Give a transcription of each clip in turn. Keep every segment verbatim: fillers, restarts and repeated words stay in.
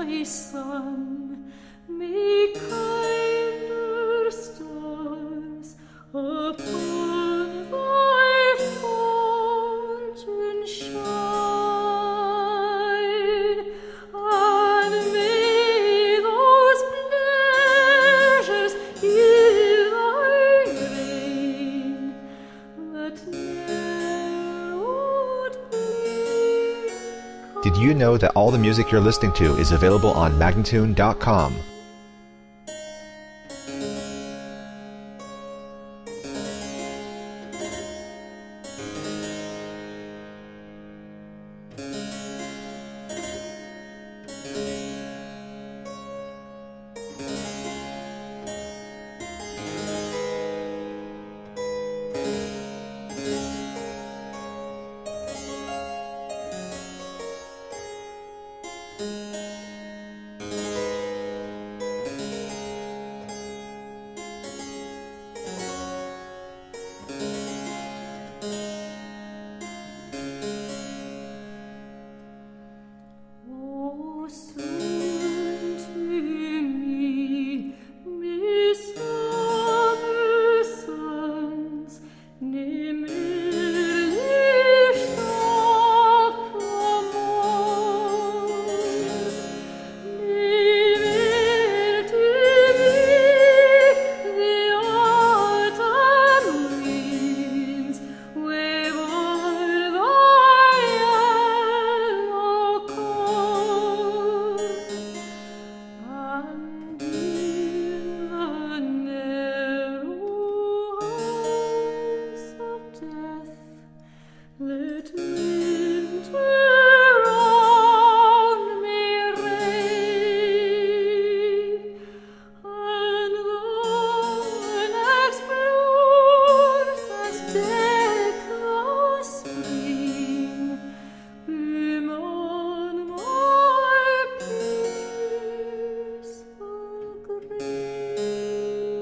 thy Son, may kinder stars upon thy fountain shine, and may those pleasures in thy reign that ne'er would blink. Did you know that all the music you're listening to is available on Magnatune dot com? O soon to me, me summer suns, ne milde Stockholm, ne milde the autumn winds, wave o'er thy yellow coat, and in the narrow house of death let winter round me rave, and the next blows that deck the spring bloom on my peaceful grave.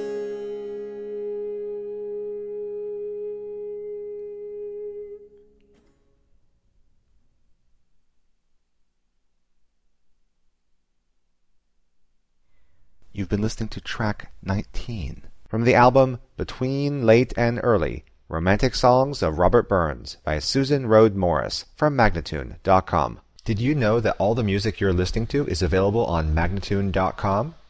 You've been listening to track nineteen from the album Between Late and Early, Romantic Songs of Robert Burns by Susan Rhodes Morris from Magnatune dot com. Did you know that all the music you're listening to is available on Magnatune dot com?